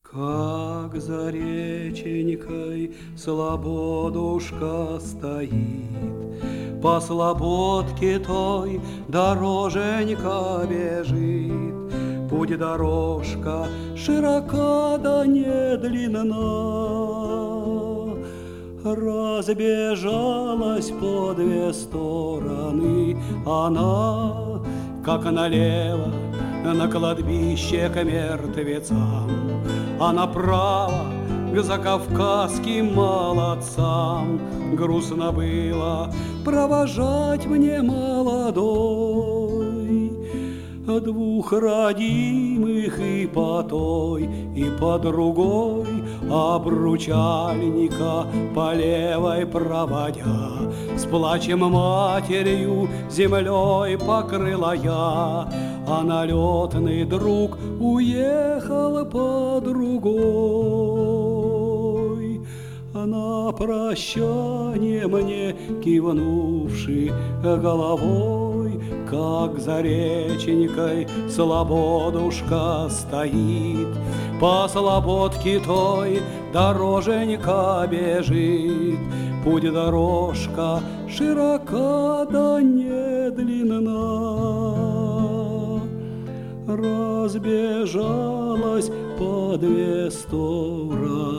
Как за реченькой слободушка стоит, по слободке той дороженька бежит. Путь дорожка широка да не длинна, разбежалась по две стороны она, как налево на кладбище к мертвецам, а направо к закавказским молодцам. Грустно было провожать мне молодой двух родимых и по той, и по другой, обручальника по левой проводя. С плачем матерью землей покрыла я, а налетный друг уехал по другой. На прощание мне кивнувши головой, как за реченькой слободушка стоит, по слободке той дороженька бежит. Путь дорожка широка да не длинна, разбежалась по две стороны.